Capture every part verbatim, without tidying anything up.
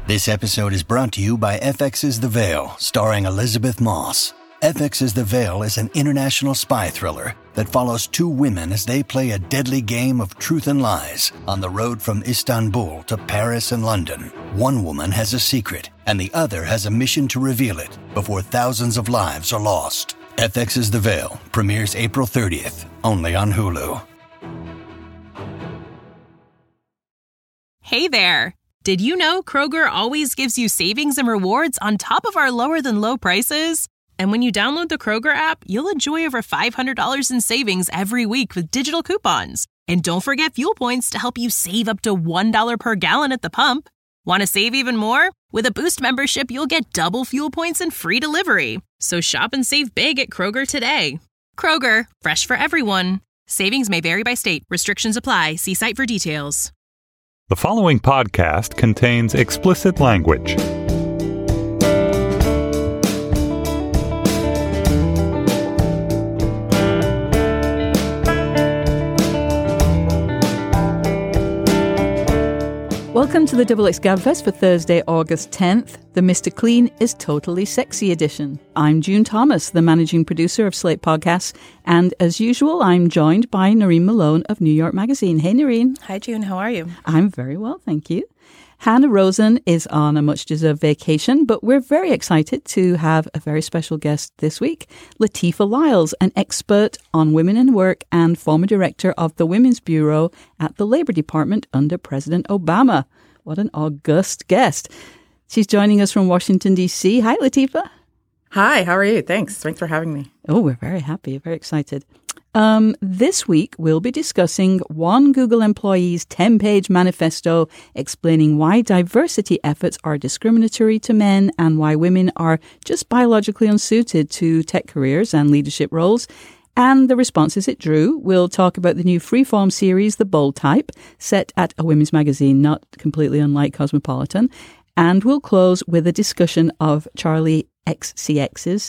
This episode is brought to you by F X's The Veil, starring Elizabeth Moss. F X's The Veil is an international spy thriller that follows two women as they play a deadly game of truth and lies on the road from Istanbul to Paris and London. One woman has a secret, and the other has a mission to reveal it before thousands of lives are lost. F X's The Veil premieres April thirtieth, only on Hulu. Hey there! Did you know Kroger always gives you savings and rewards on top of our lower-than-low prices? And when you download the Kroger app, you'll enjoy over five hundred dollars in savings every week with digital coupons. And don't forget fuel points to help you save up to one dollar per gallon at the pump. Want to save even more? With a Boost membership, you'll get double fuel points and free delivery. So shop and save big at Kroger today. Kroger, fresh for everyone. Savings may vary by state. Restrictions apply. See site for details. The following podcast contains explicit language. Welcome to the Double X Gabfest for Thursday, August tenth, the Mister Clean is Totally Sexy edition. I'm June Thomas, the managing producer of Slate Podcasts, and as usual, I'm joined by Noreen Malone of New York Magazine. Hey, Noreen. Hi, June. How are you? I'm very well, thank you. Hannah Rosen is on a much-deserved vacation, but we're very excited to have a very special guest this week, Latifah Lyles, an expert on women in work and former director of the Women's Bureau at the Labor Department under President Obama. What an august guest. She's joining us from Washington, D C. Hi, Latifah. Hi, how are you? Thanks. Thanks for having me. Oh, we're very happy, very excited. Um, this week, we'll be discussing one Google employee's ten-page manifesto explaining why diversity efforts are discriminatory to men and why women are just biologically unsuited to tech careers and leadership roles, and the responses it drew. We'll talk about the new freeform series, The Bold Type, set at a women's magazine, not completely unlike Cosmopolitan, and we'll close with a discussion of Charli X C X's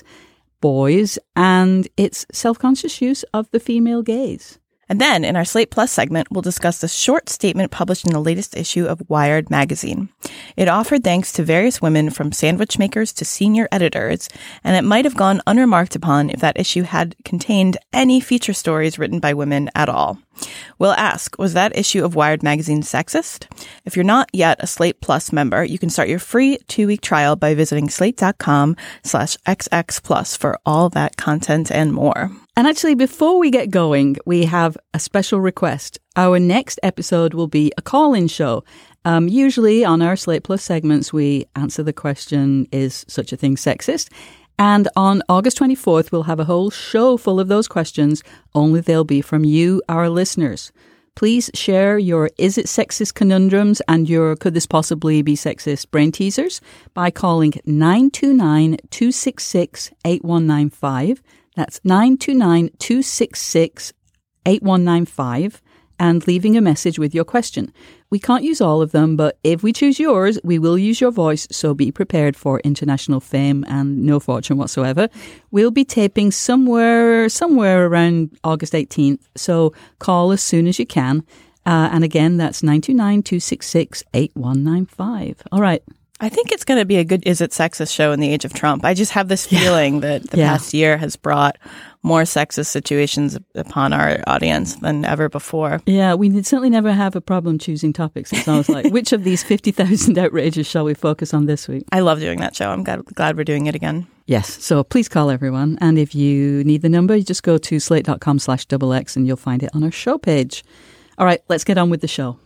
Boys and its self-conscious use of the female gaze. And then, in our Slate Plus segment, we'll discuss the short statement published in the latest issue of Wired magazine. It offered thanks to various women from sandwich makers to senior editors, and it might have gone unremarked upon if that issue had contained any feature stories written by women at all. We'll ask, was that issue of Wired magazine sexist? If you're not yet a Slate Plus member, you can start your free two-week trial by visiting slate.com slash XX plus for all that content and more. And actually, before we get going, we have a special request. Our next episode will be a call-in show. Um, usually on our Slate Plus segments, we answer the question, is such a thing sexist? And on August twenty-fourth, we'll have a whole show full of those questions, only they'll be from you, our listeners. Please share your Is It Sexist conundrums and your Could This Possibly Be Sexist brain teasers by calling nine two nine, two six six, eight one nine five. That's nine two nine, two six six, eight one nine five and leaving a message with your question. We can't use all of them, but if we choose yours, we will use your voice, so be prepared for international fame and no fortune whatsoever. We'll be taping somewhere somewhere around August eighteenth, so call as soon as you can. Uh, and again, that's nine two nine, two six six, eight one nine five. All right. I think it's going to be a good Is It Sexist show in the age of Trump. I just have this feeling yeah. that the yeah. past year has brought more sexist situations upon our audience than ever before. Yeah, we certainly never have a problem choosing topics. It's always like, which of these fifty thousand outrages shall we focus on this week? I love doing that show. I'm glad, glad we're doing it again. Yes, so please call everyone. And if you need the number, you just go to slate.com slash double X and you'll find it on our show page. All right, let's get on with the show.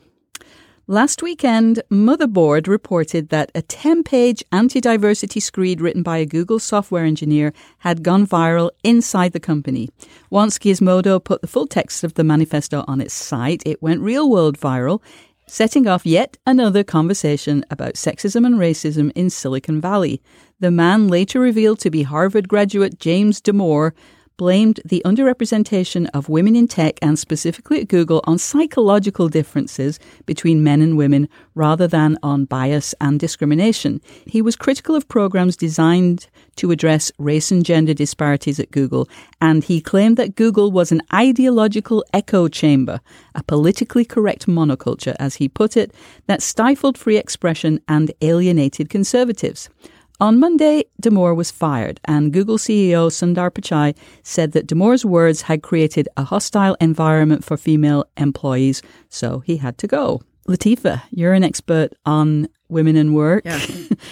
Last weekend, Motherboard reported that a ten-page anti-diversity screed written by a Google software engineer had gone viral inside the company. Once Gizmodo put the full text of the manifesto on its site, it went real-world viral, setting off yet another conversation about sexism and racism in Silicon Valley. The man later revealed to be Harvard graduate James Damore, blamed the underrepresentation of women in tech and specifically at Google on psychological differences between men and women rather than on bias and discrimination. He was critical of programs designed to address race and gender disparities at Google, and he claimed that Google was an ideological echo chamber, a politically correct monoculture, as he put it, that stifled free expression and alienated conservatives. On Monday, Damore was fired, and Google C E O Sundar Pichai said that Damore's words had created a hostile environment for female employees, so he had to go. Latifa, you're an expert on women and work. Yeah.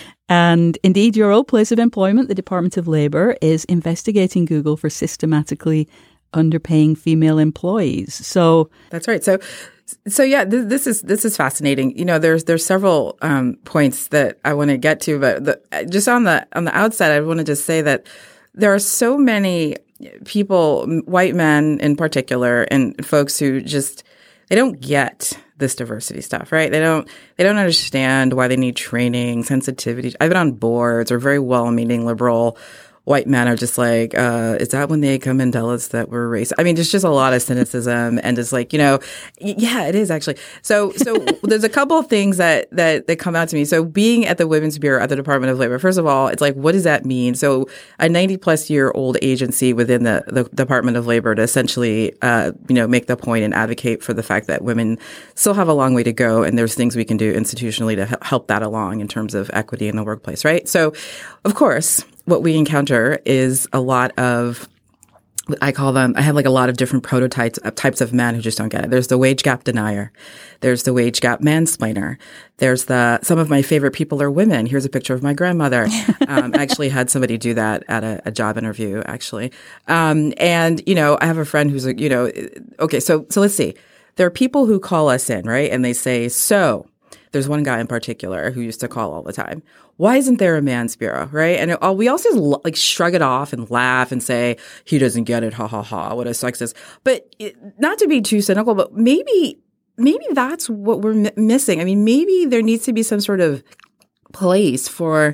And indeed, your old place of employment, the Department of Labor, is investigating Google for systematically underpaying female employees. So that's right. So So yeah, this, this is this is fascinating. You know, there's there's several um, points that I want to get to, but the, just on the on the outset, I want to just say that there are so many people, white men in particular, and folks who just they don't get this diversity stuff, right? They don't they don't understand why they need training, sensitivity. I've been on boards or very well-meaning liberal white men are just like, uh, is that when they come and tell us that we're racist? I mean, there's just a lot of cynicism and it's like, you know, yeah, it is actually. So, so there's a couple of things that, that, that come out to me. So being at the Women's Bureau at the Department of Labor, first of all, it's like, what does that mean? So a ninety plus year old agency within the, the Department of Labor to essentially, uh, you know, make the point and advocate for the fact that women still have a long way to go. And there's things we can do institutionally to help that along in terms of equity in the workplace, right? So of course, what we encounter is a lot of, I call them, I have like a lot of different prototypes of types of men who just don't get it. There's the wage gap denier. There's the wage gap mansplainer. There's the, some of my favorite people are women. Here's a picture of my grandmother. Um, I actually had somebody do that at a, a job interview, actually. Um, and, you know, I have a friend who's like, you know, okay, so, so let's see. There are people who call us in, right? And they say, so, there's one guy in particular who used to call all the time. Why isn't there a man's bureau, right? And it, we also like shrug it off and laugh and say, he doesn't get it, ha, ha, ha, what a sexist. But it, not to be too cynical, but maybe maybe that's what we're m- missing. I mean, maybe there needs to be some sort of place for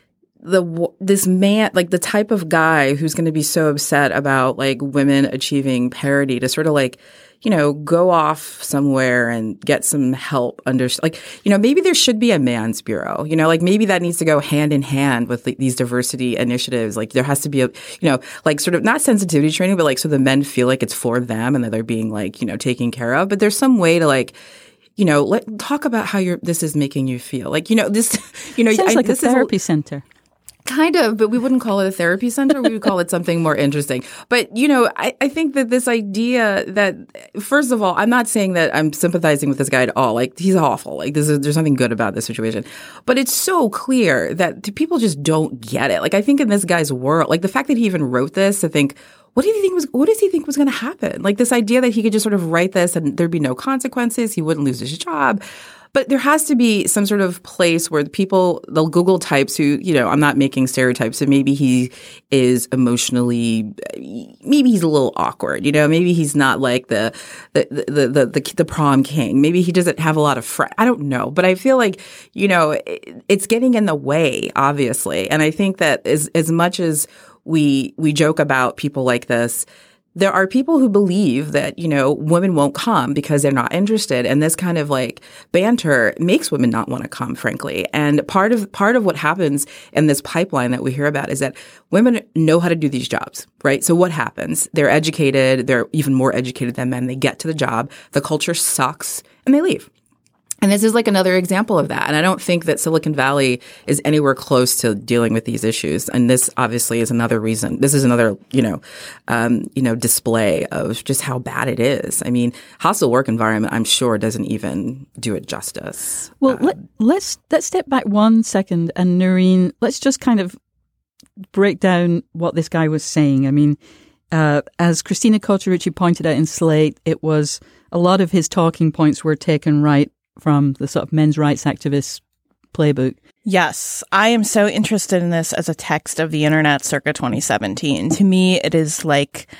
the this man, like the type of guy who's going to be so upset about like women achieving parity to sort of like, you know, go off somewhere and get some help under, like, you know, maybe there should be a man's bureau, you know, like maybe that needs to go hand in hand with the, these diversity initiatives. Like there has to be a, you know, like sort of not sensitivity training, but like so the men feel like it's for them and that they're being like, you know, taken care of. But there's some way to like, you know, let talk about how you're, this is making you feel. Like, you know, this, you know, sounds I, like this a therapy is a, center. Kind of, but we wouldn't call it a therapy center. We would call it something more interesting. But, you know, I, I think that this idea that, first of all, I'm not saying that I'm sympathizing with this guy at all. Like, he's awful. Like, this is, there's nothing good about this situation. But it's so clear that people just don't get it. Like, I think in this guy's world, like the fact that he even wrote this to think, what did he think was, what does he think was going to happen? Like this idea that he could just sort of write this and there'd be no consequences. He wouldn't lose his job. But there has to be some sort of place where the people, the Google types who, you know, I'm not making stereotypes, so maybe he is emotionally, maybe he's a little awkward, you know, maybe he's not like the the the the, the, the prom king. Maybe he doesn't have a lot of friends. I don't know. But I feel like, you know, it, it's getting in the way, obviously. And I think that as as much as we we joke about people like this, there are people who believe that, you know, women won't come because they're not interested. And this kind of like banter makes women not want to come, frankly. And part of part of what happens in this pipeline that we hear about is that women know how to do these jobs, right? So what happens? They're educated. They're even more educated than men. They get to the job. The culture sucks and they leave. And this is like another example of that. And I don't think that Silicon Valley is anywhere close to dealing with these issues. And this obviously is another reason. This is another, you know, um, you know, display of just how bad it is. I mean, hostile work environment, I'm sure, doesn't even do it justice. Well, um, let, let's let's step back one second. And Noreen, let's just kind of break down what this guy was saying. I mean, uh, as Christina Cauterucci pointed out in Slate, it was a lot of his talking points were taken right from the sort of men's rights activists playbook. Yes, I am so interested in this as a text of the internet circa twenty seventeen. To me, it is like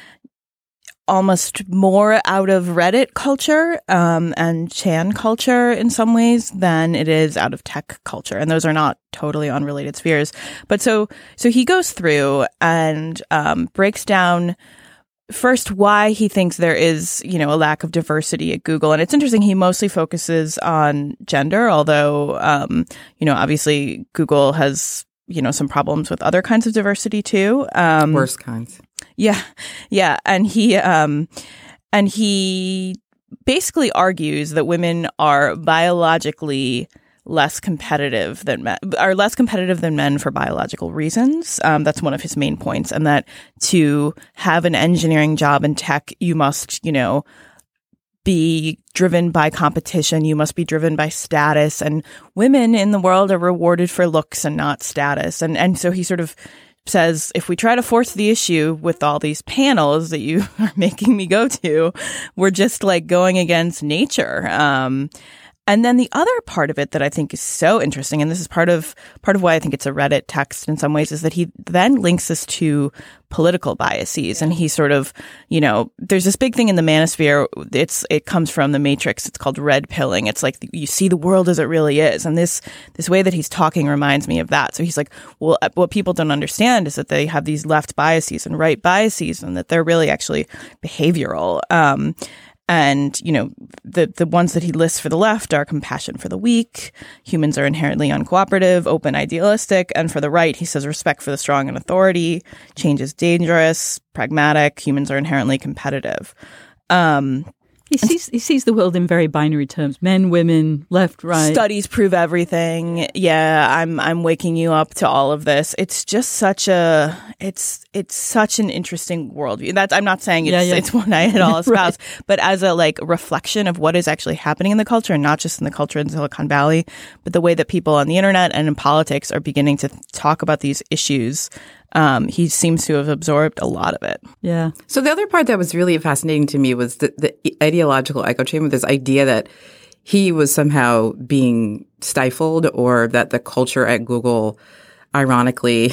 almost more out of Reddit culture um, and Chan culture in some ways than it is out of tech culture. And those are not totally unrelated spheres. But so so he goes through and um, breaks down first, why he thinks there is, you know, a lack of diversity at Google. And it's interesting, he mostly focuses on gender, although, um, you know, obviously Google has, you know, some problems with other kinds of diversity too. Um, Worse kinds. Yeah. Yeah. And he, um, and he basically argues that women are biologically less competitive than men, are less competitive than men for biological reasons. Um, that's one of his main points. And that to have an engineering job in tech, you must, you know, be driven by competition. You must be driven by status. And women in the world are rewarded for looks and not status. And, and so he sort of says, if we try to force the issue with all these panels that you are making me go to, we're just like going against nature. Um, And then the other part of it that I think is so interesting, and this is part of part of why I think it's a Reddit text in some ways, is that he then links this to political biases. And he sort of, you know, there's this big thing in the manosphere. It's it comes from the Matrix. It's called red pilling. It's like you see the world as it really is. And this this way that he's talking reminds me of that. So he's like, well, what people don't understand is that they have these left biases and right biases, and that they're really actually behavioral. Um, And, you know, the, the ones that he lists for the left are compassion for the weak, humans are inherently uncooperative, open, idealistic. And for the right, he says respect for the strong and authority, change is dangerous, pragmatic, humans are inherently competitive. Um, He sees he sees the world in very binary terms: men, women, left, right. Studies prove everything. Yeah, I'm I'm waking you up to all of this. It's just such a it's it's such an interesting worldview. That's I'm not saying it's yeah, yeah. it's one I at all espouse, right. but as a like reflection of what is actually happening in the culture, and not just in the culture in Silicon Valley, but the way that people on the internet and in politics are beginning to talk about these issues. Um, he seems to have absorbed a lot of it. Yeah. So the other part that was really fascinating to me was the, the ideological echo chamber, this idea that he was somehow being stifled, or that the culture at Google, ironically,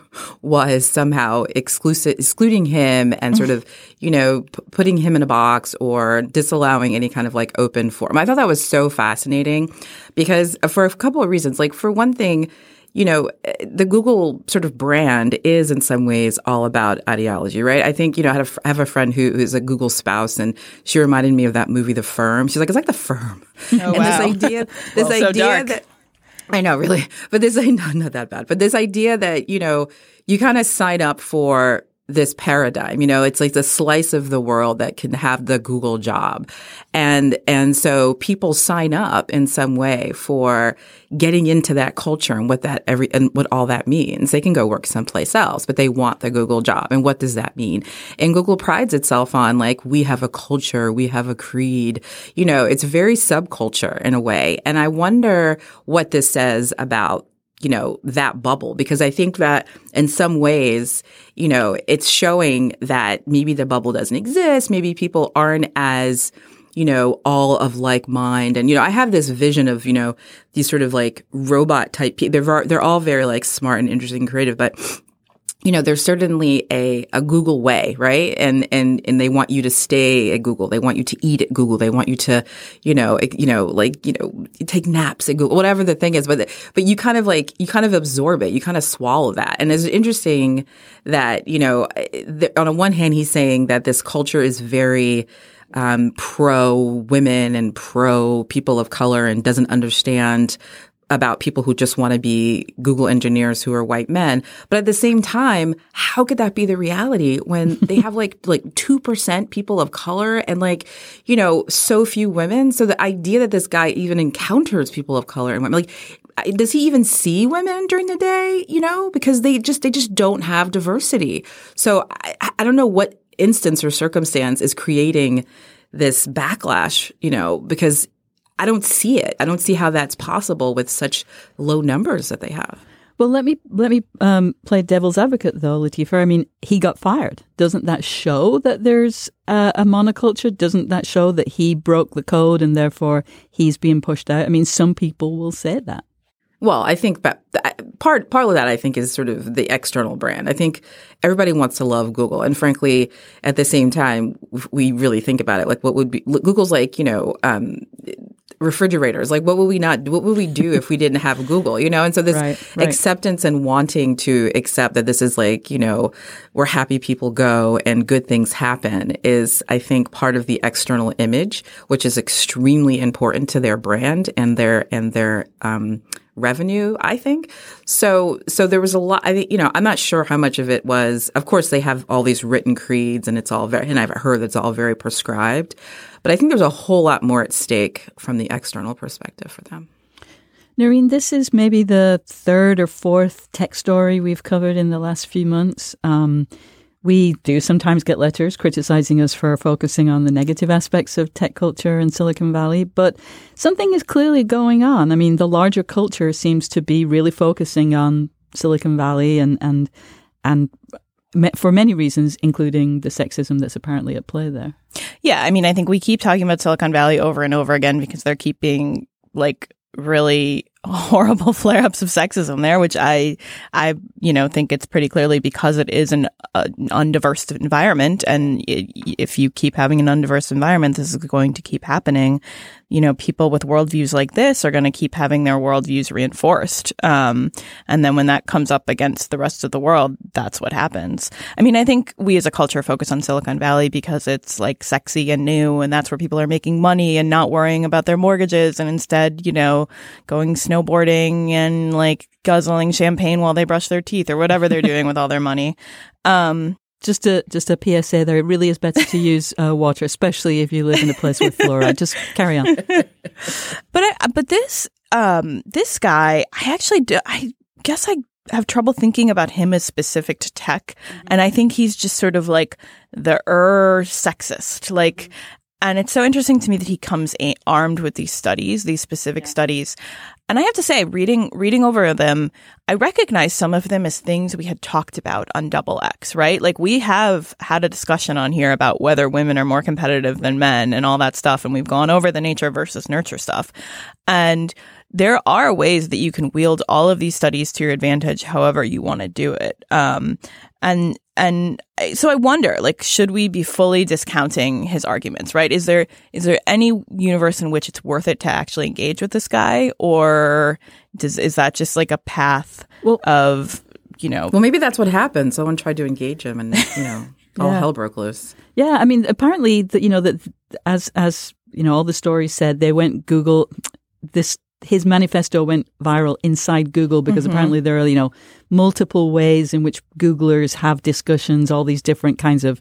was somehow exclusive, excluding him and sort of, you know, p- putting him in a box or disallowing any kind of like open forum. I thought that was so fascinating because for a couple of reasons. Like, for one thing, you know, the Google sort of brand is in some ways all about ideology, right? I think, you know, I have a, I have a friend who is a Google spouse, and she reminded me of that movie, The Firm. She's like, it's like The Firm. Oh, and wow. this idea, this well, so idea dark. that, I know, really, but this, no, not that bad, but this idea that, you know, you kind of sign up for this paradigm, you know, it's like the slice of the world that can have the Google job. And, and so people sign up in some way for getting into that culture and what that every, and what all that means. They can go work someplace else, but they want the Google job. And what does that mean? And Google prides itself on like, we have a culture, we have a creed, you know, it's very subculture in a way. And I wonder what this says about, you know, that bubble, because I think that in some ways, you know, it's showing that maybe the bubble doesn't exist. Maybe people aren't as, you know, all of like mind. And, you know, I have this vision of, you know, these sort of like robot type people. They're, they're all very like smart and interesting and creative, but you know, there's certainly a, a Google way, right? And, and, and they want you to stay at Google. They want you to eat at Google. They want you to, you know, you know, like, you know, take naps at Google, whatever the thing is. But, but you kind of like, you kind of absorb it. You kind of swallow that. And it's interesting that, you know, the, on the one hand, he's saying that this culture is very, um, pro women and pro people of color and doesn't understand about people who just want to be Google engineers who are white men. But at the same time, how could that be the reality when they have like like two percent people of color and like, you know, so few women? So the idea that this guy even encounters people of color and women, like, does he even see women during the day, you know, because they just they just don't have diversity. So I, I don't know what instance or circumstance is creating this backlash, you know, because I don't see it. I don't see how that's possible with such low numbers that they have. Well, let me let me um, play devil's advocate, though, Lateefah. I mean, he got fired. Doesn't that show that there's uh, a monoculture? Doesn't that show that he broke the code and therefore he's being pushed out? I mean, some people will say that. Well, I think that part part of that, I think, is sort of the external brand. I think everybody wants to love Google. And frankly, at the same time, we really think about it. Like, what would be – Google's like, you know, um, refrigerators. Like, what would we not, what would we do if we didn't have Google, you know? And so this right, right. acceptance and wanting to accept that this is like, you know, where happy people go and good things happen is, I think, part of the external image, which is extremely important to their brand and their, and their, um, revenue, I think. So, so there was a lot, I think, you know, I'm not sure how much of it was, of course, they have all these written creeds and it's all very, and I've heard it's all very prescribed, but I think there's a whole lot more at stake from the external perspective for them. Noreen, this is maybe the third or fourth tech story we've covered in the last few months. Um, We do sometimes get letters criticizing us for focusing on the negative aspects of tech culture in Silicon Valley, but something is clearly going on. I mean, the larger culture seems to be really focusing on Silicon Valley and and and for many reasons, including the sexism that's apparently at play there. Yeah, I mean, I think we keep talking about Silicon Valley over and over again because they're keeping like really horrible flare-ups of sexism there, which I, I, you know, think it's pretty clearly because it is an, uh, undiverse environment. And it, if you keep having an undiverse environment, this is going to keep happening. You know, people with worldviews like this are going to keep having their worldviews reinforced. Um, and then when that comes up against the rest of the world, that's what happens. I mean, I think we as a culture focus on Silicon Valley because it's like sexy and new, and that's where people are making money and not worrying about their mortgages, and instead, you know, going snowboarding and like guzzling champagne while they brush their teeth or whatever they're doing with all their money. Um, Just a just a P S A there. It really is better to use uh, water, especially if you live in a place with fluoride. Just carry on. But I, but this um this guy, I actually do, I guess I have trouble thinking about him as specific to tech, and I think he's just sort of like the er sexist, like. And it's so interesting to me that he comes a- armed with these studies, these specific yeah. studies. And I have to say, reading reading over them, I recognize some of them as things we had talked about on Double X, right? Like we have had a discussion on here about whether women are more competitive than men and all that stuff. And we've gone over the nature versus nurture stuff. And there are ways that you can wield all of these studies to your advantage, however you want to do it. Um, and and so I wonder, like, should we be fully discounting his arguments, right? Is there is there any universe in which it's worth it to actually engage with this guy, or does is that just like a path well, of, you know? Well, maybe that's what happened. Someone tried to engage him, and you know, all yeah. hell broke loose. Yeah, I mean, apparently, the, you know, that as as you know, all the stories said, they went Google this. His manifesto went viral inside Google because mm-hmm. apparently there are, you know, multiple ways in which Googlers have discussions, all these different kinds of,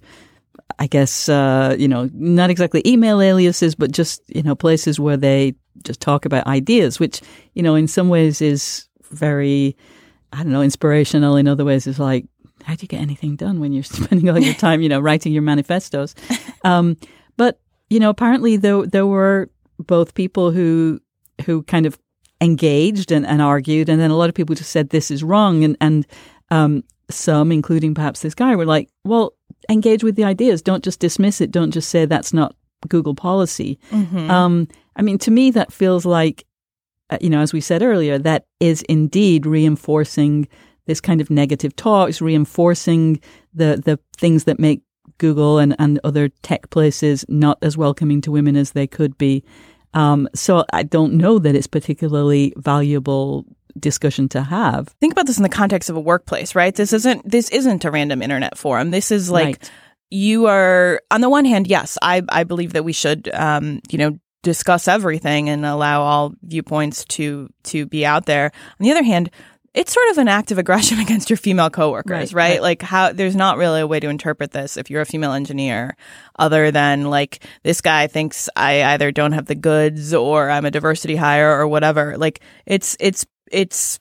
I guess, uh, you know, not exactly email aliases, but just, you know, places where they just talk about ideas, which, you know, in some ways is very, I don't know, inspirational. In other ways is like, how do you get anything done when you're spending all your time, you know, writing your manifestos? Um, but, you know, apparently there, there were both people who who kind of engaged and, and argued, and then a lot of people just said this is wrong, and and um, some, including perhaps this guy, were like, well, engage with the ideas, don't just dismiss it, don't just say that's not Google policy. Mm-hmm. Um, I mean, to me, that feels like, uh, you know, as we said earlier, that is indeed reinforcing this kind of negative talk, it's reinforcing the the things that make Google and, and other tech places not as welcoming to women as they could be. Um, so I don't know that it's particularly valuable discussion to have. Think about this in the context of a workplace, right? This isn't this isn't a random internet forum. This is like right. you are, on the one hand, yes, I, I believe that we should, um, you know, discuss everything and allow all viewpoints to to be out there. On the other hand, it's sort of an act of aggression against your female coworkers, right, right? right? Like how there's not really a way to interpret this if you're a female engineer other than like this guy thinks I either don't have the goods or I'm a diversity hire or whatever. Like it's it's it's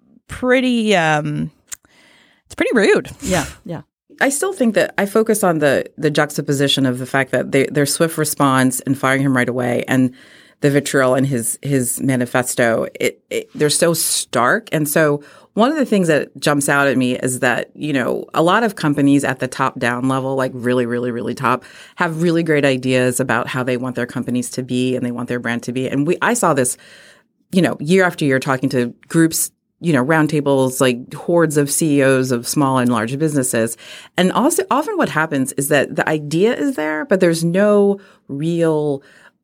pretty um it's pretty rude. Yeah, yeah. I still think that I focus on the the juxtaposition of the fact that they, their swift response and firing him right away and the vitriol in his his manifesto, it, it they're so stark. And so one of the things that jumps out at me is that, you know, a lot of companies at the top down level, like really, really, really top, have really great ideas about how they want their companies to be and they want their brand to be. And we I saw this, you know, year after year talking to groups, you know, roundtables, like hordes of C E Os of small and large businesses. And also often what happens is that the idea is there, but there's no real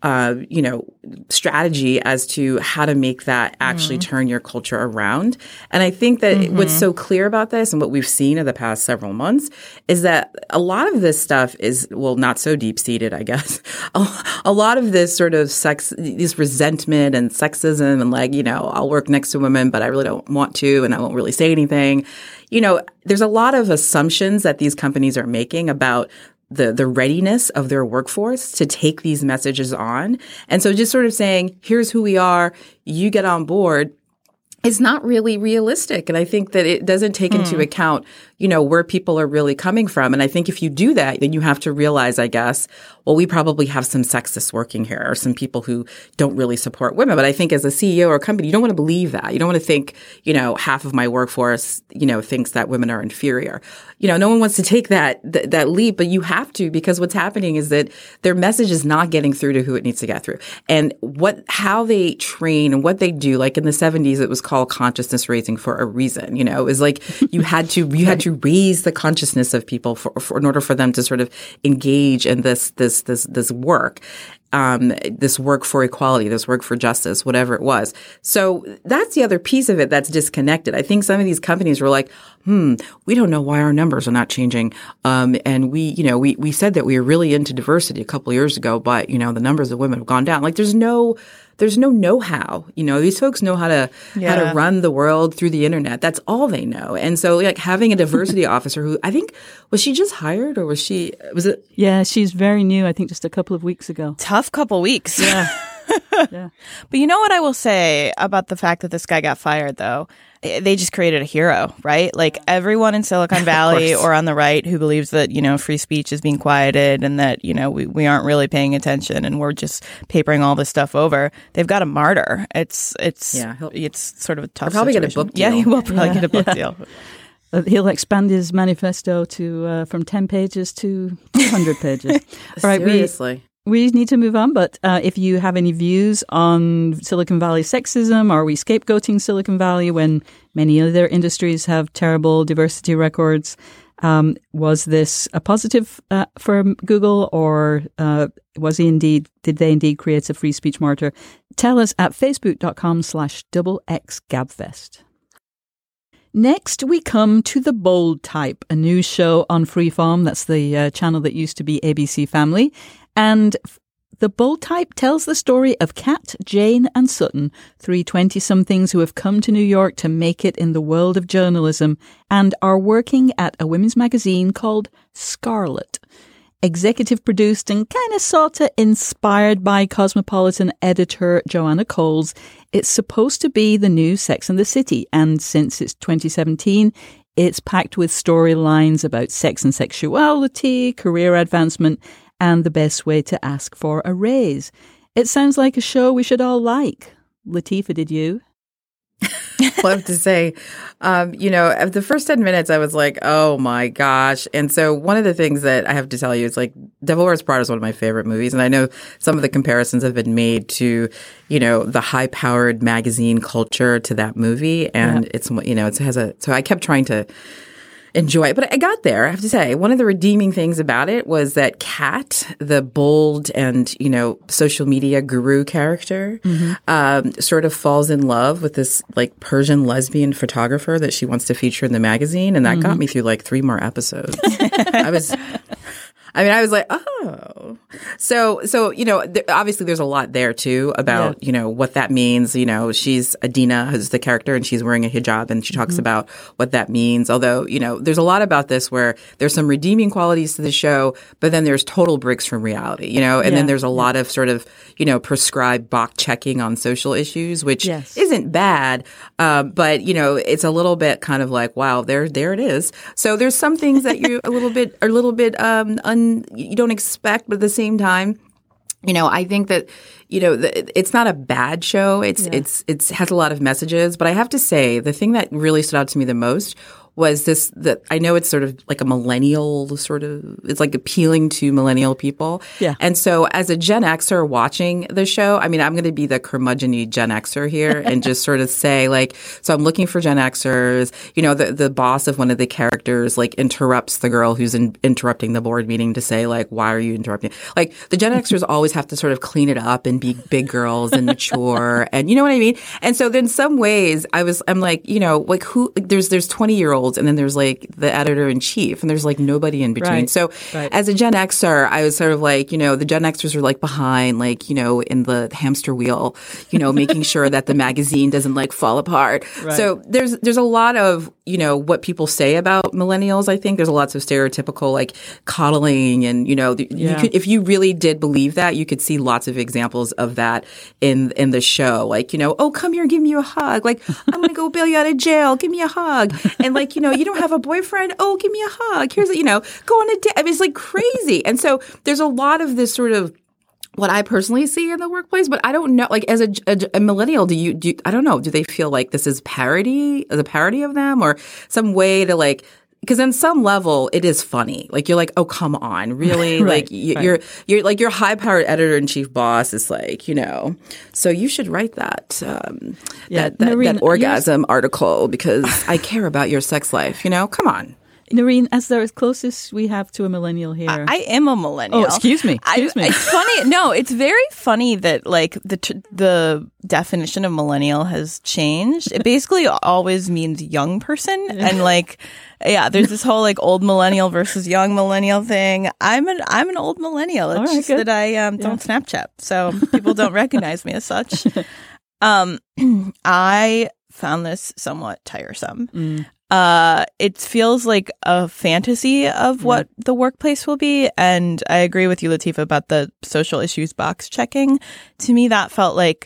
uh, you know, strategy as to how to make that actually mm. turn your culture around. And I think that mm-hmm. what's so clear about this and what we've seen in the past several months is that a lot of this stuff is, well, not so deep-seated, I guess. A, a lot of this sort of sex, this resentment and sexism and like, you know, I'll work next to women, but I really don't want to and I won't really say anything. You know, there's a lot of assumptions that these companies are making about the the readiness of their workforce to take these messages on. And so just sort of saying, here's who we are, you get on board, is not really realistic. And I think that it doesn't take mm. into account, you know, where people are really coming from. And I think if you do that, then you have to realize, I guess, well, we probably have some sexists working here or some people who don't really support women. But I think as a C E O or a company, you don't want to believe that. You don't want to think, you know, half of my workforce, you know, thinks that women are inferior. You know, no one wants to take that th- that leap, but you have to, because what's happening is that their message is not getting through to who it needs to get through. And what how they train and what they do, like in the seventies, it was called consciousness raising for a reason. You know, it was like you had to you had to raise the consciousness of people for, for in order for them to sort of engage in this this this this work. Um, this work for equality, this work for justice, whatever it was. So that's the other piece of it that's disconnected. I think some of these companies were like, hmm, we don't know why our numbers are not changing. Um, and we, you know, we, we said that we were really into diversity a couple of years ago, but, you know, the numbers of women have gone down. Like there's no, there's no know-how. You know, these folks know how to, yeah. how to run the world through the internet. That's all they know. And so like having a diversity officer who I think, was she just hired or was she, was it? Yeah, she's very new. I think just a couple of weeks ago. Tough couple weeks. Yeah. yeah. But you know what I will say about the fact that this guy got fired, though? They just created a hero, right? Like everyone in Silicon Valley or on the right who believes that, you know, free speech is being quieted and that, you know, we, we aren't really paying attention and we're just papering all this stuff over. They've got a martyr. It's, it's, yeah, it's sort of a tough He'll probably situation. get a book deal. Yeah, he will probably yeah. get a book yeah. deal. Uh, he'll expand his manifesto to uh, from ten pages to two hundred pages. All right, seriously. We, We need to move on, but uh, if you have any views on Silicon Valley sexism, are we scapegoating Silicon Valley when many other industries have terrible diversity records? Um, was this a positive uh, for Google, or uh, was he indeed? Did they indeed create a free speech martyr? Tell us at facebook.com slash double X Gabfest. Next, we come to The Bold Type, a news show on Freeform. That's the uh, channel that used to be A B C Family. And The Bold Type tells the story of Kat, Jane, and Sutton, three twenty-somethings who have come to New York to make it in the world of journalism and are working at a women's magazine called Scarlet. Executive produced and kind of sort of inspired by Cosmopolitan editor Joanna Coles, it's supposed to be the new Sex and the City, and since it's twenty seventeen, it's packed with storylines about sex and sexuality, career advancement, and the best way to ask for a raise. It sounds like a show we should all like. Latifah, did you? I'll have to say, um, you know, at the first ten minutes, I was like, oh my gosh. And so one of the things that I have to tell you is like Devil Wears Prada is one of my favorite movies. And I know some of the comparisons have been made to, you know, the high powered magazine culture to that movie. And yeah. it's, you know, it has a, so I kept trying to enjoy it. But I got there, I have to say. One of the redeeming things about it was that Kat, the bold and, you know, social media guru character, mm-hmm. um, sort of falls in love with this, like, Persian lesbian photographer that she wants to feature in the magazine. And that mm-hmm. got me through, like, three more episodes. I was... I mean, I was like, oh. So, so you know, th- obviously there's a lot there, too, about, yeah. you know, what that means. You know, she's Adina, who's the character, and she's wearing a hijab, and she talks mm-hmm. about what that means. Although, you know, there's a lot about this where there's some redeeming qualities to the show, but then there's total breaks from reality, you know, and yeah. then there's a lot yeah. of sort of, you know, prescribed box checking on social issues, which yes. isn't bad. Um, but, you know, it's a little bit kind of like, wow, there, there it is. So there's some things that you're a little bit, a little bit, um, un- you don't expect, but at the same time, you know, I think that, you know, the, it's not a bad show. It's, yeah. it's, it's has a lot of messages. But I have to say, the thing that really stood out to me the most was this that I know it's sort of like a millennial sort of it's like appealing to millennial people. Yeah. And so as a Gen Xer watching the show, I mean, I'm going to be the curmudgeon-y Gen Xer here and just sort of say like, so I'm looking for Gen Xers. You know, the the boss of one of the characters like interrupts the girl who's in, interrupting the board meeting to say like, why are you interrupting? Like the Gen Xers always have to sort of clean it up and be big girls and mature and you know what I mean? And so in some ways I was I'm like, you know, like who like, there's there's twenty year olds and then there's like the editor in chief and there's like nobody in between. Right. So right. as a Gen Xer, I was sort of like, you know, the Gen Xers are like behind, like, you know, in the hamster wheel, you know, making sure that the magazine doesn't like fall apart. Right. So there's there's a lot of, you know, what people say about millennials. I think there's lots of stereotypical like coddling and, you know, Yeah. you could, if you really did believe that, you could see lots of examples of that in in the show. Like, you know, oh, come here, give me a hug. Like, I'm going to go bail you out of jail. Give me a hug. And like, you know, you don't have a boyfriend. Oh, give me a hug. Here's a, you know, go on a date. I mean, it's like crazy. And so there's a lot of this sort of what I personally see in the workplace, but I don't know. Like as a, a, a millennial, do you, do you, I don't know, do they feel like this is parody, the parody of them or some way to like, because on some level it is funny. Like you're like, oh, come on, really? Right, like you, right. you're, you're like your high powered editor in chief boss is like, you know, so you should write that, um, Yeah, that, that, Noreen, that orgasm article because I care about your sex life. You know, come on. Noreen, as the closest we have to a millennial here. I, I am a millennial. Oh, excuse me. Excuse I, me. It's funny. No, it's very funny that like the t- the definition of millennial has changed. It basically always means young person, and like, yeah, there's this whole like old millennial versus young millennial thing. I'm an I'm an old millennial. It's All right, just good. that I um, don't Snapchat, so people don't recognize me as such. Um, I found this somewhat tiresome. Mm. Uh, it feels like a fantasy of what mm. the workplace will be. And I agree with you, Latifah, about the social issues box checking. To me, that felt like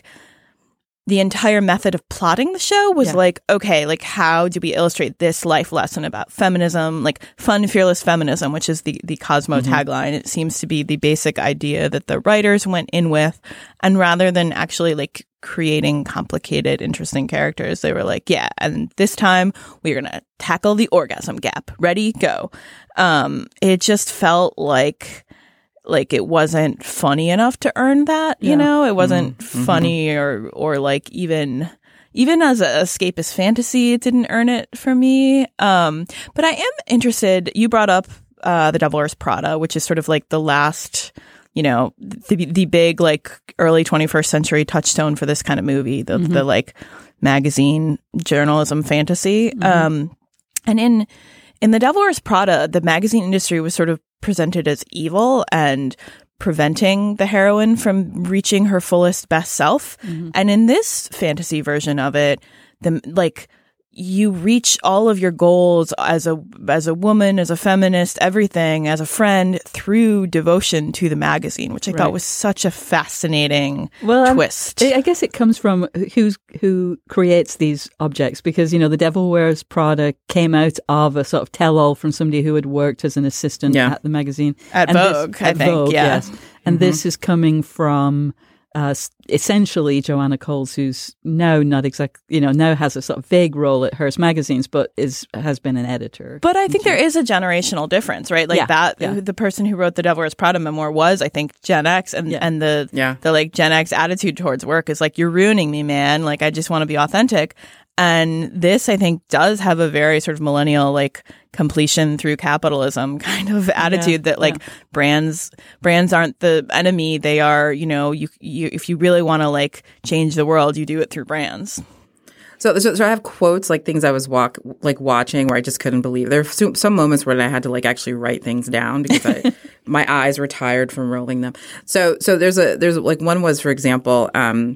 the entire method of plotting the show was yeah. like, okay, like how do we illustrate this life lesson about feminism, like fun, fearless feminism, which is the, the Cosmo mm-hmm. tagline. It seems to be the basic idea that the writers went in with. And rather than actually like creating complicated, interesting characters, they were like, yeah, and this time we're going to tackle the orgasm gap. Ready, go. Um, it just felt like like it wasn't funny enough to earn that, you yeah. know? It wasn't mm-hmm. funny or or like even even as an escapist fantasy, it didn't earn it for me. Um, but I am interested, you brought up uh, The Devil Wears Prada, which is sort of like the last, you know, the the big like early twenty-first century touchstone for this kind of movie, the mm-hmm. the like magazine journalism fantasy. Mm-hmm. Um, and in in The Devil Wears Prada, the magazine industry was sort of presented as evil and preventing the heroine from reaching her fullest best self. Mm-hmm. And in this fantasy version of it, the like you reach all of your goals as a as a woman, as a feminist, everything, as a friend through devotion to the magazine, which I right. thought was such a fascinating well, twist. Um, I guess it comes from who's who creates these objects, because you know The Devil Wears Prada came out of a sort of tell-all from somebody who had worked as an assistant yeah. at the magazine at and Vogue. This, I at think, Vogue, yeah. yes. And mm-hmm. this is coming from. Uh, essentially, Joanna Coles, who's now not exactly, you know, now has a sort of vague role at Hearst Magazines, but is has been an editor. But I think there is a generational difference, right? Like yeah, that, yeah. the person who wrote the Devil Wears Prada memoir was, I think, Gen X, and yeah. and the yeah. the like Gen X attitude towards work is like, you're ruining me, man. Like, I just want to be authentic. And this, I think, does have a very sort of millennial, like, completion through capitalism kind of attitude yeah, that, like, yeah. brands brands aren't the enemy. They are, you know, you, you if you really want to, like, change the world, you do it through brands. So, so, so I have quotes, like things I was walk, like watching where I just couldn't believe. There are some moments where I had to like actually write things down because I, my eyes were tired from rolling them. So, so there's a there's like one was, for example, um,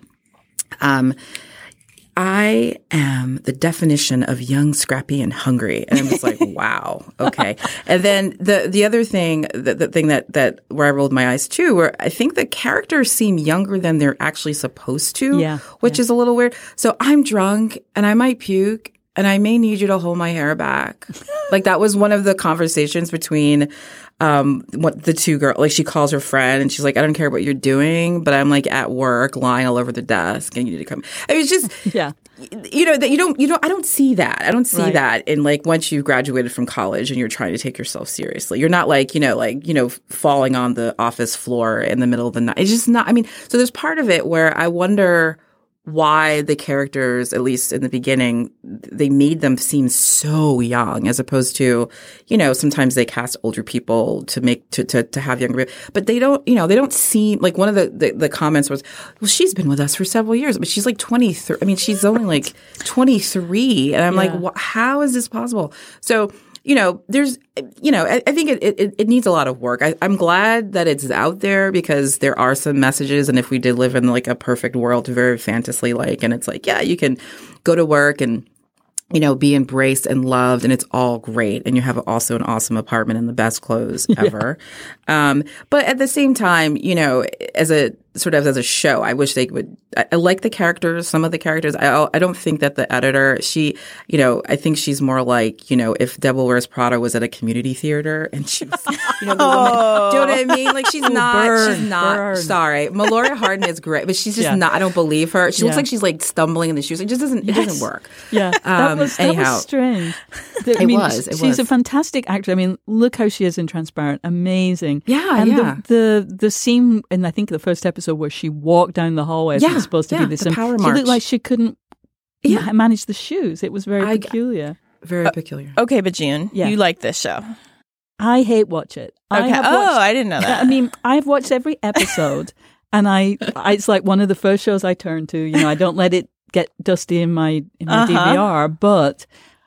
um, I am the definition of young, scrappy, and hungry. And I was like, wow, okay. And then the the other thing, the, the thing that, that where I rolled my eyes too, where I think the characters seem younger than they're actually supposed to, yeah, which yeah. is a little weird. So I'm drunk and I might puke and I may need you to hold my hair back. Like that was one of the conversations between um, what the two girls, like she calls her friend and she's like, I don't care what you're doing, but I'm like at work lying all over the desk and you need to come. I mean, it's just, yeah. you know that you don't you don't I don't see that. I don't see Right. that in like once you've graduated from college and you're trying to take yourself seriously. You're not like, you know, like, you know, falling on the office floor in the middle of the night. It's just not I mean, so there's part of it where I wonder why the characters, at least in the beginning, they made them seem so young as opposed to, you know, sometimes they cast older people to make, to, to, to have younger people. But they don't, you know, they don't seem, like one of the, the, the comments was, well, she's been with us for several years, but she's like twenty-three. I mean, she's only like twenty-three. And I'm Yeah. like, how is this possible? So, you know, there's, you know, I, I think it, it, it needs a lot of work. I, I'm glad that it's out there because there are some messages. And if we did live in like a perfect world, very fantasy like, and it's like, yeah, you can go to work and, you know, be embraced and loved and it's all great. And you have also an awesome apartment and the best clothes ever. Yeah. Um, but at the same time, you know, as a sort of as a show, I wish they would, I, I like the characters, some of the characters. I, I don't think that the editor, she, you know, I think she's more like, you know, if Devil Wears Prada was at a community theater and she was, you know, the woman, do you know what I mean? Like she's not, burn, she's not, burn. sorry. Meloria Hardin is great, but she's just Yeah. not, I don't believe her. She Yeah. looks like she's like stumbling in the shoes. It just doesn't, it Yes. doesn't work. Yeah, that Um, was that anyhow. was strange. The- I It mean, was, it she's was. a fantastic actor. I mean, look how she is in Transparent. Amazing. Yeah, and yeah. The, the the scene in I think the first episode where she walked down the hallway as Yeah, it was supposed to yeah, be this. the power she march. looked like she couldn't Yeah. ma- manage the shoes. It was very I- peculiar. Very peculiar. Okay, but June, Yeah. you like this show. I hate watch it. I Okay. have Oh, watched- I didn't know that. I mean, I've watched every episode, and I, I it's like one of the first shows I turn to. You know, I don't let it get dusty in my in my Uh-huh. D V R, but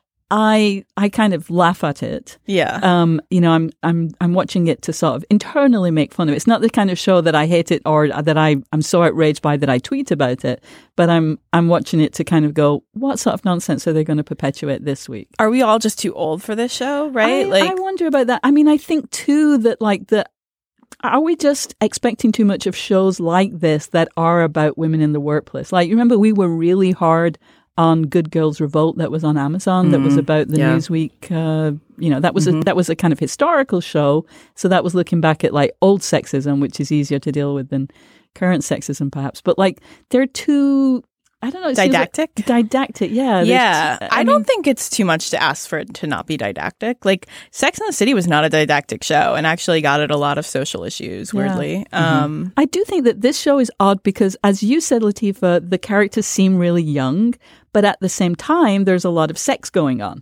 I I kind of laugh at it. Yeah. Um, you know, I'm I'm I'm watching it to sort of internally make fun of it. It's not the kind of show that I hate it or that I I'm so outraged by that I tweet about it. But I'm I'm watching it to kind of go, what sort of nonsense are they going to perpetuate this week? Are we all just too old for this show, right? I, like I wonder about that. I mean, I think too that like the are we just expecting too much of shows like this that are about women in the workplace? Like, you remember we were really hard on Good Girls Revolt that was on Amazon, that was about the Yeah. Newsweek. Uh, you know, that was Mhm. a, that was a kind of historical show. So that was looking back at like old sexism, which is easier to deal with than current sexism, perhaps. But like, they're too. I don't know. it seems like- Didactic? didactic, yeah. There's yeah, t- I, mean, don't think it's too much to ask for it to not be didactic. Like Sex and the City was not a didactic show and actually got at a lot of social issues, Yeah. weirdly. Um, I do think that this show is odd because, as you said, Latifah, the characters seem really young, but at the same time, there's a lot of sex going on.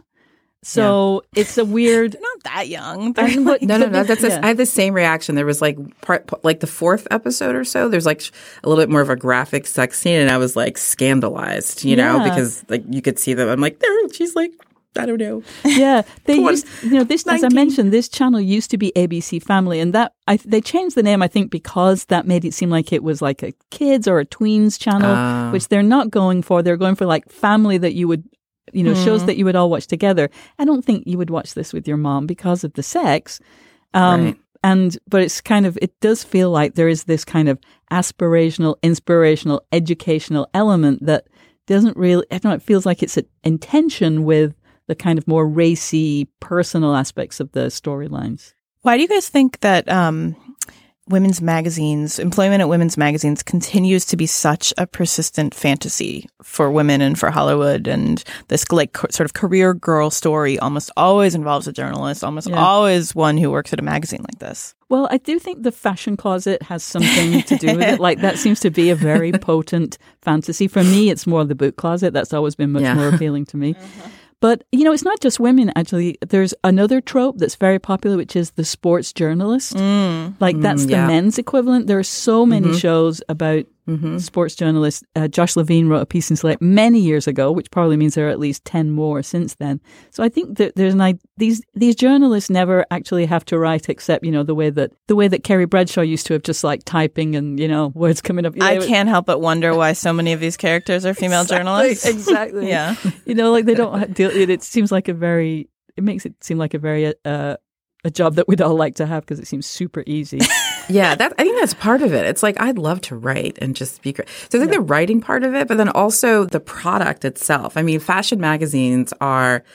So it's a weird. they're not that young. They're And like- what- No, no, no. That's yeah. a, I had the same reaction. There was like part, like the fourth episode or so. There's like a little bit more of a graphic sex scene, and I was like scandalized, you know, Yeah. because like you could see them. I'm like, there. She's like, I don't know. Yeah, they Come on. used, you know, this, as I nineteen. mentioned, this channel used to be A B C Family, and that I, they changed the name, I think, because that made it seem like it was like a kids or a tweens channel, Ah. which they're not going for. They're going for like family that you would, you know, shows that you would all watch together. I don't think you would watch this with your mom because of the sex. Um, Right. And, but it's kind of, it does feel like there is this kind of aspirational, inspirational, educational element that doesn't really, I don't know, it feels like it's in tension with the kind of more racy, personal aspects of the storylines. Why do you guys think that um, women's magazines, employment at women's magazines continues to be such a persistent fantasy for women and for Hollywood? And this like co- sort of career girl story almost always involves a journalist, almost Yeah. always one who works at a magazine like this. Well, I do think the fashion closet has something to do with it. Like, that seems to be a very potent fantasy. For me, it's more the book closet. That's always been much Yeah. more appealing to me. But, you know, it's not just women, actually. There's another trope that's very popular, which is the sports journalist. Like, that's Mm, the yeah. men's equivalent. There are so many Mhm. shows about Mm-hmm. sports journalists. Uh, Josh Levine wrote a piece in Slate many years ago, which probably means there are at least ten more since then. So I think that there's an I- these these journalists never actually have to write, except, you know, the way that the way that Kerry Bradshaw used to have, just like typing and, you know, words coming up. I They- can't help but wonder why so many of these characters are female Exactly, journalists. Exactly. Yeah. You know, like they don't ha- deal. It, it seems like a very. It makes it seem like a very uh, a job that we'd all like to have because it seems super easy. Yeah, that I think that's part of it. It's like I'd love to write and just be great. So I think the writing part of it, but then also the product itself. I mean, fashion magazines are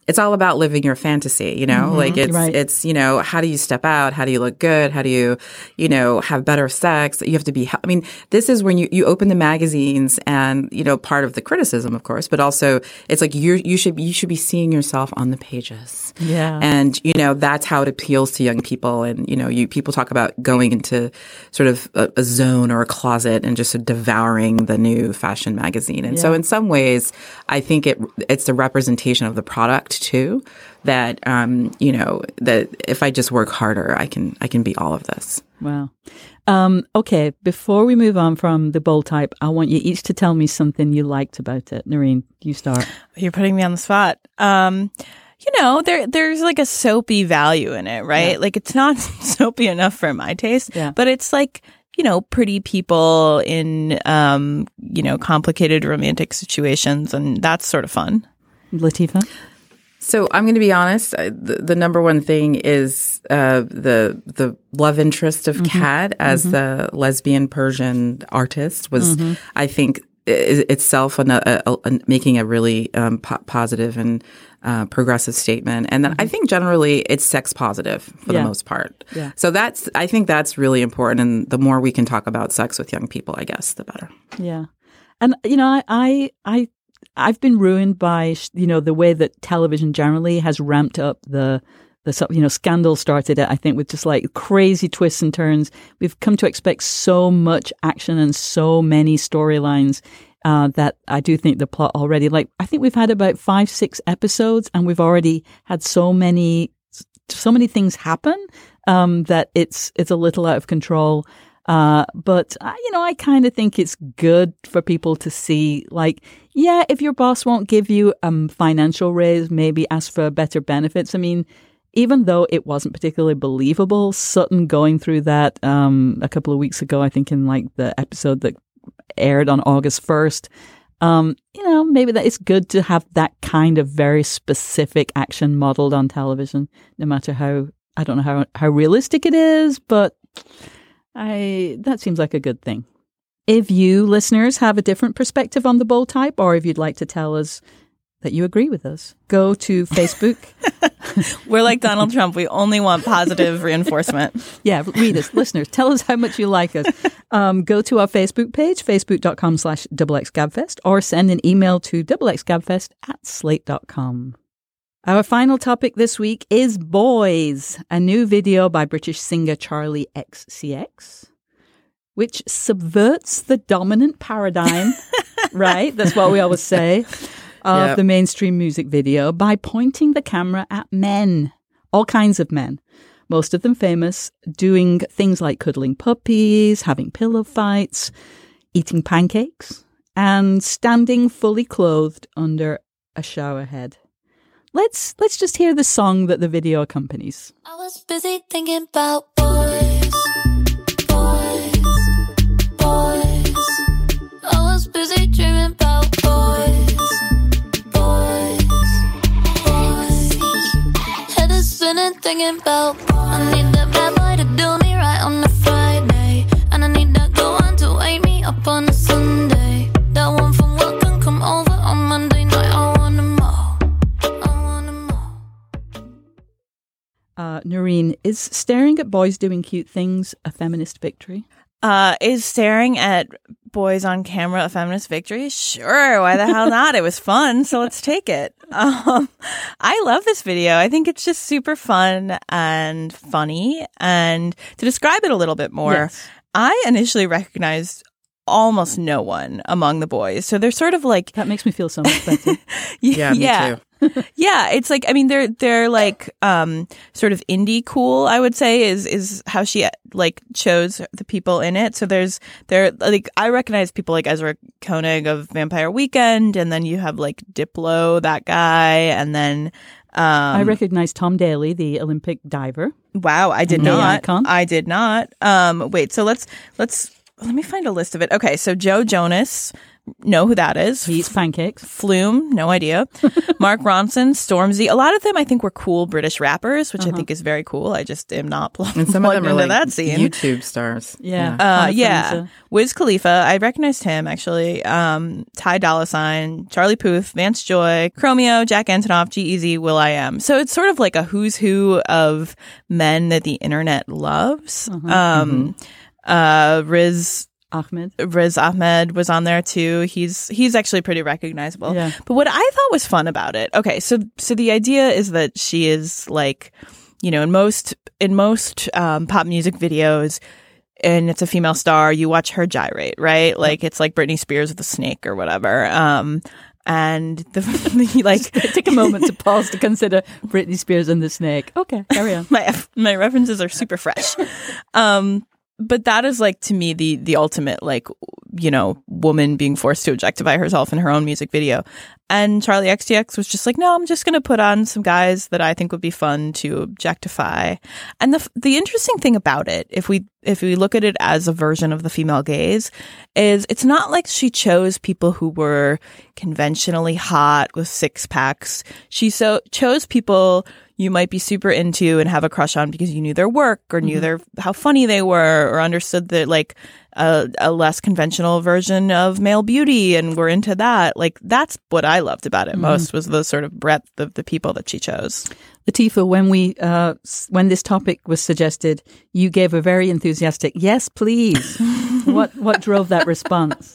it's all about living your fantasy, you know, mm-hmm, like it's, right. it's, you know, how do you step out? How do you look good? How do you, you know, have better sex? You have to be, I mean, this is when you, you open the magazines and, you know, part of the criticism, of course, but also it's like you you should, you should be seeing yourself on the pages. Yeah. And, you know, that's how it appeals to young people. And, you know, you people talk about going into sort of a, a zone or a closet and just devouring the new fashion magazine. And yeah. so in some ways, I think it it's the representation of the product too, that, um, you know, that if I just work harder, I can I can be all of this. Wow. Um, okay, before we move on from the bold type, I want you each to tell me something you liked about it. Noreen, you start. You're putting me on the spot. Um, you know, there there's like a soapy value in it, right? Yeah. Like it's not soapy enough for my taste, yeah. but it's like, you know, pretty people in, um, you know, complicated romantic situations, and that's sort of fun. Latifah? So I'm going to be honest. The, the number one thing is uh, the the love interest of mm-hmm. Kat as mm-hmm. the lesbian Persian artist was, mm-hmm. I think, I- itself an, a, a, a, making a really um, po- positive and uh, progressive statement. And then mm-hmm. I think generally it's sex positive for yeah. the most part. Yeah. So that's I think that's really important. And the more we can talk about sex with young people, I guess, the better. Yeah. And, you know, I I. I I've been ruined by, you know, the way that television generally has ramped up the, the you know, Scandal started it, I think, with just like crazy twists and turns. We've come to expect so much action and so many storylines uh, that I do think the plot already, like, I think we've had about five, six episodes and we've already had so many, so many things happen um, that it's, it's a little out of control. Uh, but, uh, you know, I kind of think it's good for people to see, like, yeah, if your boss won't give you a um, financial raise, maybe ask for better benefits. I mean, even though it wasn't particularly believable, Sutton going through that um, a couple of weeks ago, I think in like the episode that aired on August first, um, you know, maybe that it's good to have that kind of very specific action modeled on television, no matter how, I don't know how, how realistic it is, but I that seems like a good thing. If you listeners have a different perspective on the bold type, or if you'd like to tell us that you agree with us, go to Facebook. We're like Donald Trump. We only want positive reinforcement. Yeah, read us, listeners. Tell us how much you like us. Um, go to our Facebook page, facebook.com slash XXGabFest, or send an email to xxgabfest at slate dot com. Our final topic this week is Boys, a new video by British singer Charlie X C X, which subverts the dominant paradigm, right? That's what we always say, of yep. the mainstream music video by pointing the camera at men, all kinds of men, most of them famous, doing things like cuddling puppies, having pillow fights, eating pancakes, and standing fully clothed under a shower head. Let's let's just hear the song that the video accompanies. I was busy thinking about boys, boys, boys. I was busy dreaming about boys, boys, boys. Head is spinning thinking about boys. I need that bad boy to do me right on a Friday, and I need that go on to wake me up on a Sunday. That one from work can come over on Monday night. I want them all. Uh, Noreen, is staring at boys doing cute things a feminist victory? Uh, is staring at boys on camera a feminist victory? Sure, why the hell not? It was fun, so let's take it. Um, I love this video. I think it's just super fun and funny. And to describe it a little bit more, yes. I initially recognized almost no one among the boys. So they're sort of like... That makes me feel so much better. yeah, me yeah. too. Yeah, it's like, I mean, they're they're like um sort of indie cool, I would say, is is how she like chose the people in it. So there's there like I recognize people like Ezra Koenig of Vampire Weekend, and then you have like Diplo, that guy, and then um I recognize Tom Daley, the Olympic diver. Wow, I did and not. Icon. I did not. Um wait, so let's let's let me find a list of it. Okay, so Joe Jonas know who that is. He eats pancakes. Flume, no idea. Mark Ronson, Stormzy. A lot of them I think were cool British rappers, which uh-huh. I think is very cool. I just am not plugged and some of them are into like that scene. YouTube stars. Yeah. Yeah. Uh, yeah. Wiz Khalifa. I recognized him actually. Um, Ty Dolla Sign, Charlie Puth, Vance Joy, Chromeo, Jack Antonoff, G-Eazy, Will.i.am. So it's sort of like a who's who of men that the internet loves. Uh-huh. Um, mm-hmm. uh, Riz Ahmed. Riz Ahmed was on there too. He's he's actually pretty recognizable. Yeah. But what I thought was fun about it. Okay, so so the idea is that she is like, you know, in most in most um, pop music videos, and it's a female star, you watch her gyrate, right? Like it's like Britney Spears with a snake or whatever. Um, and the, the like take a moment to pause to consider Britney Spears and the snake. Okay, carry on. my my references are super fresh. Um, But that is like to me the the ultimate like, you know, woman being forced to objectify herself in her own music video. And Charlie X T X was just like, no, I'm just going to put on some guys that I think would be fun to objectify. And the the interesting thing about it, if we if we look at it as a version of the female gaze, is it's not like she chose people who were conventionally hot with six packs. She so chose people you might be super into and have a crush on because you knew their work or knew mm-hmm. their how funny they were or understood that like a, a less conventional version of male beauty and were into that. Like that's what I loved about it mm-hmm. most was the sort of breadth of the people that she chose. Latifah, when we uh, when this topic was suggested, you gave a very enthusiastic yes, please. what what drove that response?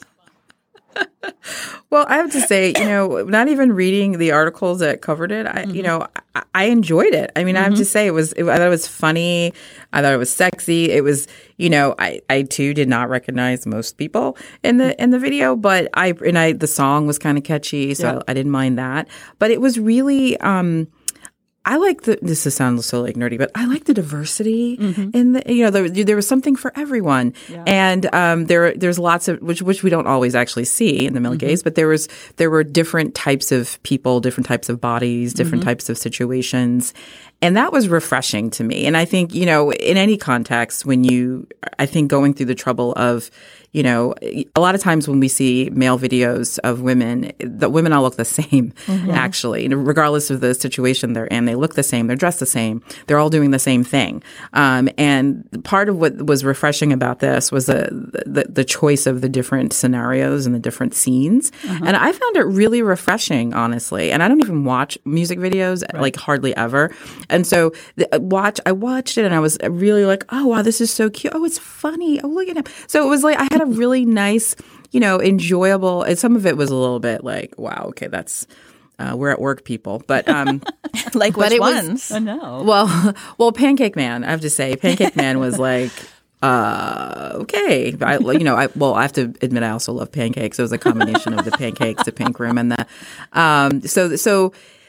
Well, I have to say, you know, not even reading the articles that covered it, I, mm-hmm. you know, I, I enjoyed it. I mean, mm-hmm. I have to say it was, it, I thought it was funny. I thought it was sexy. It was, you know, I, I too did not recognize most people in the, in the video, but I, and I, the song was kind of catchy, so yeah. I, I didn't mind that. But it was really, um, I like the, this is sounds so like nerdy, but I like the diversity mm-hmm. in the, you know, there, there was something for everyone. Yeah. And, um, there, there's lots of, which, which we don't always actually see in the male mm-hmm. gaze, but there was, there were different types of people, different types of bodies, different mm-hmm. types of situations. And that was refreshing to me. And I think, you know, in any context, when you, I think going through the trouble of, you know, a lot of times when we see male videos of women, the women all look the same, mm-hmm. actually, regardless of the situation they're in. They look the same. They're dressed the same. They're all doing the same thing. Um, and part of what was refreshing about this was the, the, the choice of the different scenarios and the different scenes. Uh-huh. And I found it really refreshing, honestly. And I don't even watch music videos, right. like hardly ever. And so the, watch, I watched it and I was really like, oh, wow, this is so cute. Oh, it's funny. Oh, look at him. So it was like I had a really nice, you know, enjoyable, and some of it was a little bit like, wow, okay, that's, uh, we're at work people. But, um, like which but ones? Was, I know. Well, well, Pancake Man, I have to say, Pancake Man was like, uh, okay. I, you know, I, well, I have to admit, I also love pancakes. It was a combination of the pancakes, the pink room, and the, um, so, so,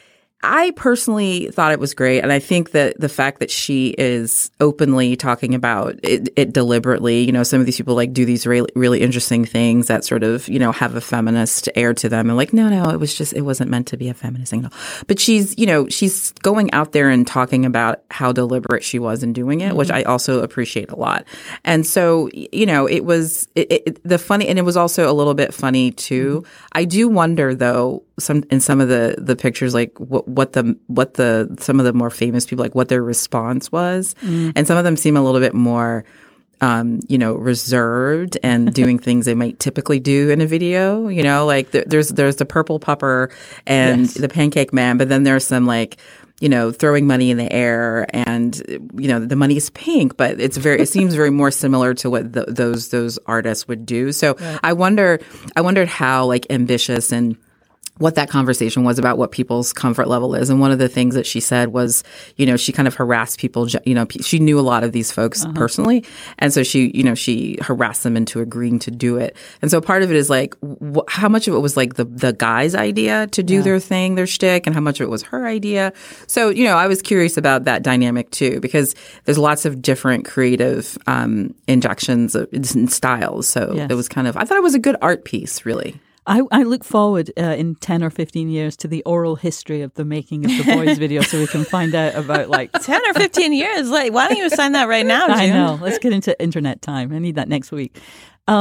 I personally thought it was great. And I think that the fact that she is openly talking about it, it deliberately, you know, some of these people like do these really, really interesting things that sort of, you know, have a feminist air to them. And like, no, no, it was just, it wasn't meant to be a feminist thing at all. But she's, you know, she's going out there and talking about how deliberate she was in doing it, mm-hmm. which I also appreciate a lot. And so, you know, it was it, it, the funny, and it was also a little bit funny too. Mm-hmm. I do wonder though, some in some of the, the pictures, like what, what the what the some of the more famous people, like what their response was, mm. and some of them seem a little bit more, um, you know, reserved and doing things they might typically do in a video. You know, like th- there's there's the Purple Pupper and yes. the Pancake Man, but then there's some like, you know, throwing money in the air, and you know the money is pink, but it's very it seems very more similar to what the, those those artists would do. So right. I wonder I wondered how like ambitious and what that conversation was about, what people's comfort level is. And one of the things that she said was, you know, she kind of harassed people, you know, she knew a lot of these folks uh-huh. personally. And so she, you know, she harassed them into agreeing to do it. And so part of it is like, wh- how much of it was like the, the guy's idea to do yeah. their thing, their shtick, and how much of it was her idea. So, you know, I was curious about that dynamic too, because there's lots of different creative um, injections and styles. So yes. it was kind of, I thought it was a good art piece, really. I, I look forward uh, in ten or fifteen years to the oral history of the making of the boys video so we can find out about like ten or fifteen years. Like, why don't you sign that right now, June? I know. Let's get into internet time. I need that next week. Um,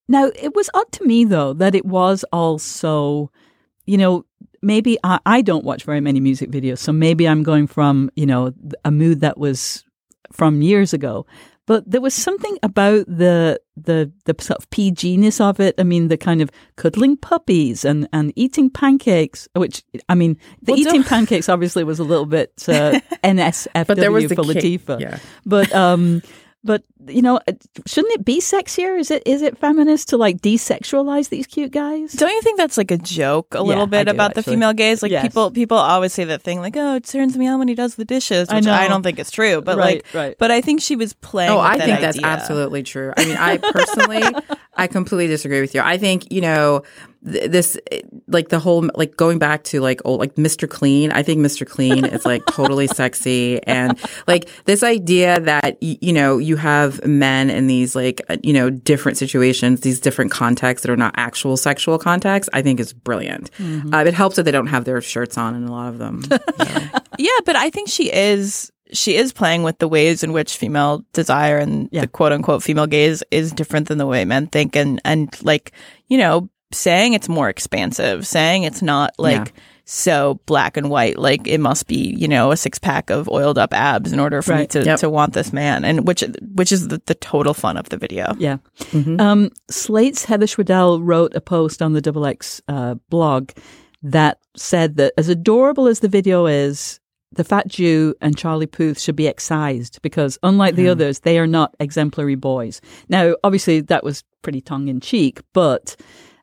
Now, it was odd to me, though, that it was all so, you know, maybe I, I don't watch very many music videos, so maybe I'm going from, you know, a mood that was from years ago. But there was something about the the the sort of P G-ness of it. I mean, the kind of cuddling puppies and, and eating pancakes, which, I mean, the well, eating pancakes obviously was a little bit uh, N S F W but there was the for Latifah. Yeah. But, um, but, you know, shouldn't it be sexier? Is it is it feminist to, like, desexualize these cute guys? Don't you think that's like a joke a Yeah, little bit I do, about actually. the female gaze? Like Yes. people people always say that thing like, oh, it turns me on when he does the dishes, I which know. I, don't think is true. But Right, like, right. but I think she was playing. Oh, with I that think that's idea. absolutely true. I mean, I personally, I completely disagree with you. I think, you know, th- this, like the whole, like going back to like old, like Mister Clean. I think Mister Clean is like totally sexy. And like this idea that, y- you know, you have men in these like, uh, you know, different situations, these different contexts that are not actual sexual contexts, I think is brilliant. Mm-hmm. Uh, it helps that they don't have their shirts on in a lot of them. So. Yeah, but I think she is she is playing with the ways in which female desire and Yeah. the quote unquote female gaze is different than the way men think, and and like, you know, saying it's more expansive, saying it's not like Yeah. so black and white, like it must be, you know, a six pack of oiled up abs in order for me Right. to, Yep. to want this man, and which which is the, the total fun of the video. Yeah. Um, Slate's Heather Schwedel wrote a post on the Double X uh, blog that said that as adorable as the video is, the Fat Jew and Charlie Puth should be excised because, unlike the others, they are not exemplary boys. Now, obviously, that was pretty tongue-in-cheek, but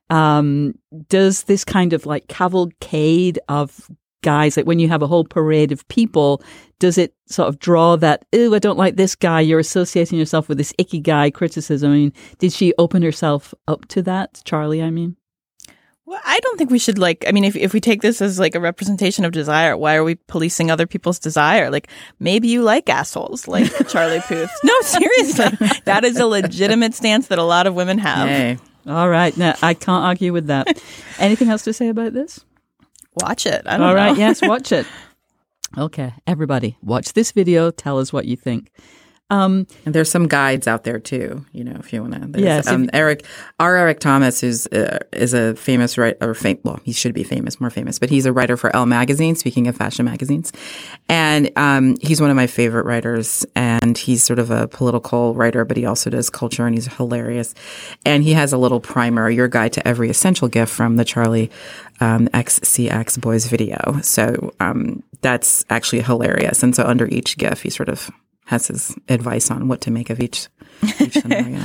um, does this kind of like cavalcade of guys, like when you have a whole parade of people, does it sort of draw that, oh, I don't like this guy, you're associating yourself with this icky guy criticism? I mean, did she open herself up to that, Charlie, I mean? Well, I don't think we should like, I mean, if if we take this as like a representation of desire, why are we policing other people's desire? Like, maybe you like assholes like Charlie Puth. No, seriously. That is a legitimate stance that a lot of women have. Hey. All right. Now, I can't argue with that. Anything else to say about this? Watch it. I don't All know. right. Yes, watch it. Okay. Everybody, watch this video. Tell us what you think. Um, And there's some guides out there too, you know, if you want to. Yes, if- Um, Eric, R. Eric Thomas, who's uh, is a famous writer, or fam- well, he should be famous, more famous, but he's a writer for Elle magazine. Speaking of fashion magazines, and um, he's one of my favorite writers. And he's sort of a political writer, but he also does culture, and he's hilarious. And he has a little primer, your guide to every essential gift from the Charlie um, X C X Boys video. So um, that's actually hilarious. And so under each gift, he sort of has his advice on what to make of each, each scenario.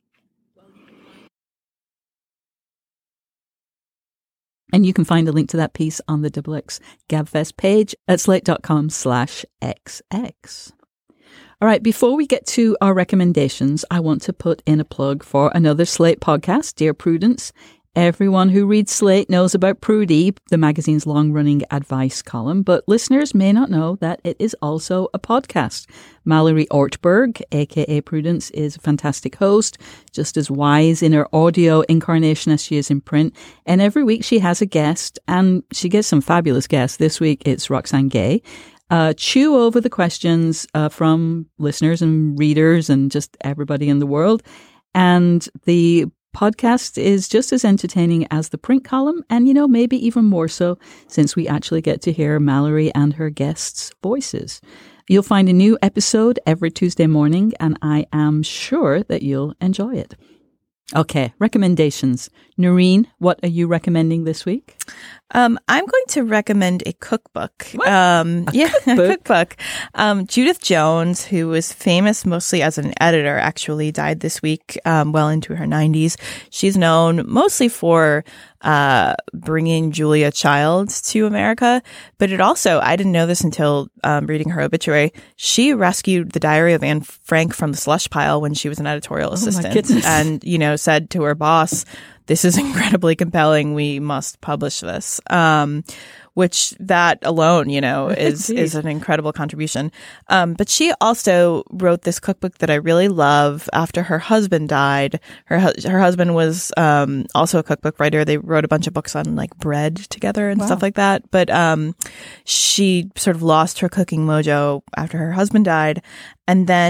And you can find a link to that piece on the Double X Gabfest page at slate.com slash XX. All right, before we get to our recommendations, I want to put in a plug for another Slate podcast, Dear Prudence. Everyone who reads Slate knows about Prudie, the magazine's long-running advice column, but listeners may not know that it is also a podcast. Mallory Ortberg, a k a. Prudence, is a fantastic host, just as wise in her audio incarnation as she is in print. And every week she has a guest, and she gets some fabulous guests. This week it's Roxane Gay. Uh, chew over the questions uh, from listeners and readers and just everybody in the world. And the podcast is just as entertaining as the print column, and, you know, maybe even more so since we actually get to hear Mallory and her guests' voices. You'll find a new episode every Tuesday morning, and I am sure that you'll enjoy it. Okay, recommendations. Noreen, what are you recommending this week? Um, I'm going to recommend a cookbook. What? Um, A yeah, cookbook? a cookbook. Um, Judith Jones, who was famous mostly as an editor, actually died this week, um, well into her nineties. She's known mostly for uh, bringing Julia Child to America, but it also, I didn't know this until um, reading her obituary, she rescued the Diary of Anne Frank from the slush pile when she was an editorial assistant. goodness. And, you know, said to her boss, this is incredibly compelling. We must publish this. Um, which that alone, you know, is Indeed. is an incredible contribution. Um, but she also wrote this cookbook that I really love after her husband died. Her hu- her husband was um, also a cookbook writer. They wrote a bunch of books on like bread together and Wow. stuff like that. But um, she sort of lost her cooking mojo after her husband died, and then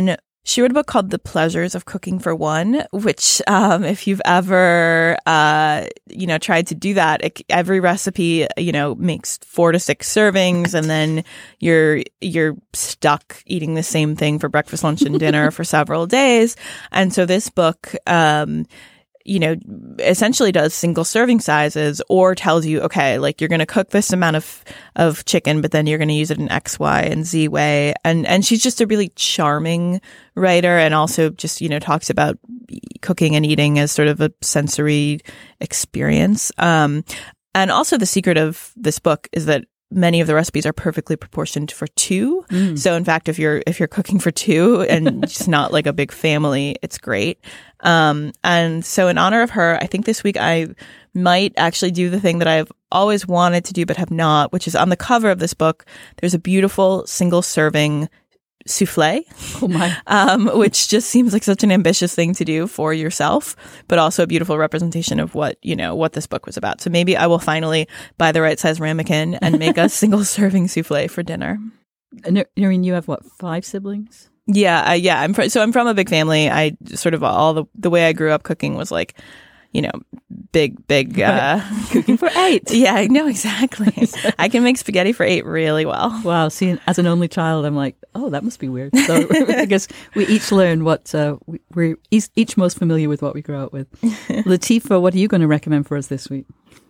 She wrote a book called The Pleasures of Cooking for One, which, um, if you've ever, uh, you know, tried to do that, it, every recipe, you know, makes four to six servings, and then you're you're stuck eating the same thing for breakfast, lunch, and dinner for several days. And so this book, um, you know, essentially does single serving sizes, or tells you, okay, like you're going to cook this amount of, of chicken, but then you're going to use it in X, Y, and Z way. And, and she's just a really charming writer, and also just, you know, talks about cooking and eating as sort of a sensory experience. Um, and also the secret of this book is that many of the recipes are perfectly proportioned for two. Mm. So in fact, if you're if you're cooking for two and it's not like a big family, it's great. Um, and so in honor of her, I think this week I might actually do the thing that I've always wanted to do but have not, which is on the cover of this book, there's a beautiful single serving souffle. Oh my. Um, which just seems like such an ambitious thing to do for yourself, but also a beautiful representation of what, you know, what this book was about. So maybe I will finally buy the right size ramekin and make a single serving souffle for dinner. Noreen, you have what, five siblings? Yeah. Uh, yeah. I'm fr- so I'm from a big family. I sort of all the, the way I grew up cooking was like, you know, big, big, uh, cooking for eight. Yeah, no, exactly. I can make spaghetti for eight really well. Wow. See, as an only child, I'm like, oh, that must be weird. So I guess we each learn what, uh, we, we're each, each most familiar with what we grew up with. Latifah, what are you going to recommend for us this week?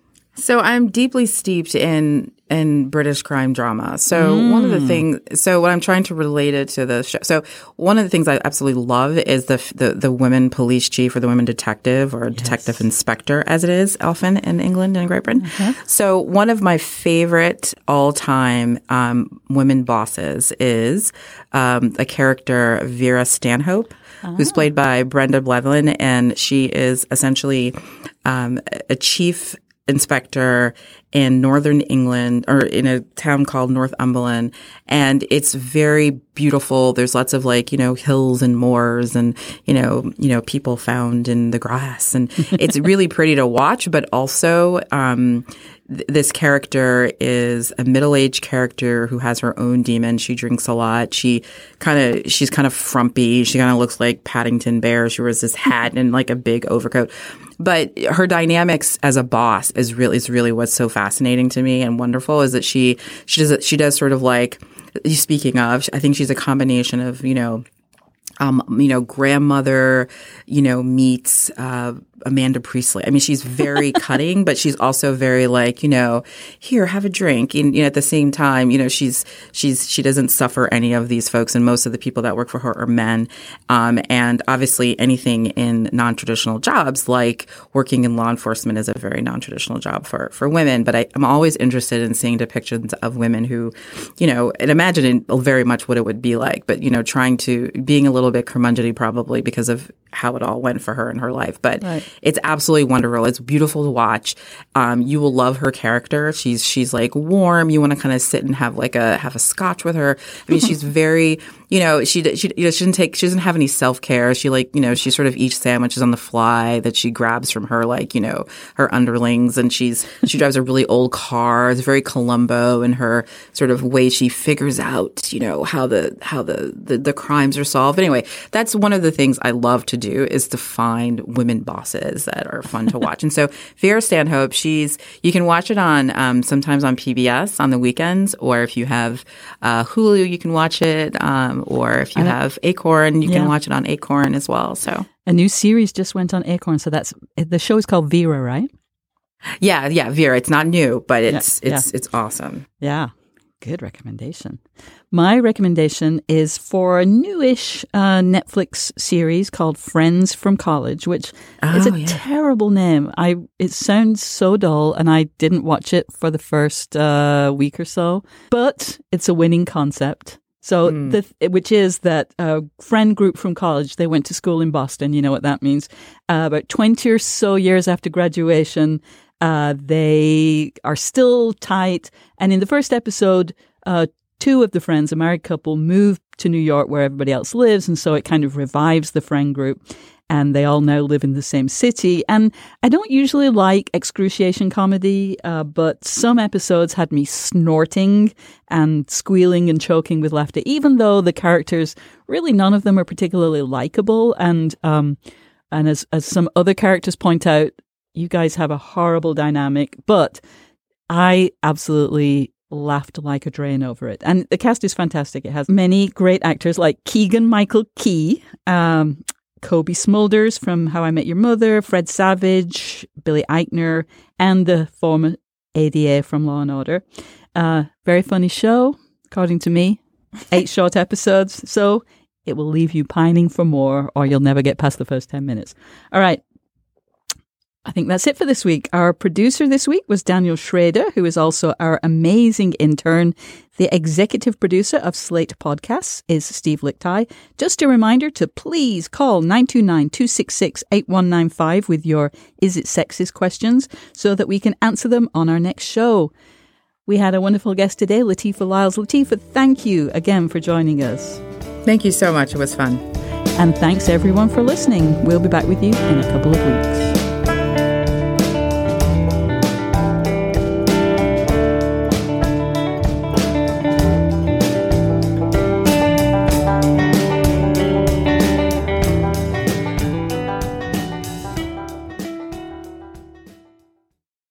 So I'm deeply steeped in in British crime drama. So mm. one of the things, so what I'm trying to relate it to the show. So one of the things I absolutely love is the the, the women police chief, or the women detective, or yes. detective inspector, as it is often in England and Great Britain. Okay. So one of my favorite all time um, women bosses is um, a character, Vera Stanhope, oh. who's played by Brenda Blethyn, and she is essentially um, a chief inspector in northern England, or in a town called Northumberland. And it's very beautiful. There's lots of like, you know, hills and moors and, you know, you know, people found in the grass. And it's really pretty to watch, but also, um, th- this character is a middle-aged character who has her own demon. She drinks a lot. She kind of, she's kind of frumpy. She kind of looks like Paddington Bear. She wears this hat and like a big overcoat. But her dynamics as a boss is really is really what's so fascinating to me and wonderful, is that she she does she does sort of like, speaking of, I think she's a combination of, you know, um, you know, grandmother, you know, meets uh, Amanda Priestley. I mean, she's very cutting, but she's also very like, you know, here, have a drink. And, you know, at the same time, you know, she's, she's, she doesn't suffer any of these folks. And most of the people that work for her are men. Um, and obviously anything in non-traditional jobs, like working in law enforcement, is a very non-traditional job for, for women. But I, I'm always interested in seeing depictions of women who, you know, and imagine very much what it would be like, but, you know, trying to, being a little bit curmudgeony probably because of how it all went for her in her life. But right. It's absolutely wonderful. It's beautiful to watch. Um, you will love her character. She's she's like warm. You want to kind of sit and have like a have a scotch with her. I mean, she's very, you know, she she you know she doesn't take she doesn't have any self care. She like you know she sort of eats sandwiches on the fly that she grabs from her like you know her underlings, and she's she drives a really old car. It's very Columbo in her sort of way she figures out you know how the how the the, the crimes are solved. Anyway, that's one of the things I love to do, is to find women bosses that are fun to watch. And so Vera Stanhope, she's, you can watch it on, um, sometimes on P B S on the weekends, or if you have, uh, Hulu, you can watch it, um, or if you have Acorn, you yeah. can watch it on Acorn as well. So a new series just went on Acorn. So that's, the show is called Vera, right? Yeah. Yeah. Vera. It's not new, but it's, yeah, it's, yeah. it's awesome. Yeah. Good recommendation. My recommendation is for a newish uh, Netflix series called Friends from College, which oh, is a yeah. terrible name. I It sounds so dull, and I didn't watch it for the first uh, week or so. But it's a winning concept. So, mm. the, which is that a friend group from college, they went to school in Boston. You know what that means. Uh, about twenty or so years after graduation, Uh, they are still tight. And in the first episode, uh, two of the friends, a married couple, move to New York where everybody else lives. And so it kind of revives the friend group. and they all now live in the same city. And I don't usually like excruciation comedy, uh, but some episodes had me snorting and squealing and choking with laughter, even though the characters, really none of them are particularly likable. And um, and as as some other characters point out, you guys have a horrible dynamic, but I absolutely laughed like a drain over it. And the cast is fantastic. It has many great actors like Keegan-Michael Key, um, Kobe Smulders from How I Met Your Mother, Fred Savage, Billy Eichner, and the former A D A from Law and Order. Uh, very funny show, according to me. Eight short episodes, so it will leave you pining for more, or you'll never get past the first ten minutes. All right. I think that's it for this week. Our producer this week was Daniel Schrader, who is also our amazing intern. The executive producer of Slate Podcasts is Steve Lichtai. Just a reminder to please call nine two nine, two six six, eight one nine five with your Is It Sexist questions so that we can answer them on our next show. We had a wonderful guest today, Latifah Lyles. Latifah, thank you again for joining us. Thank you so much. It was fun. And thanks everyone for listening. We'll be back with you in a couple of weeks.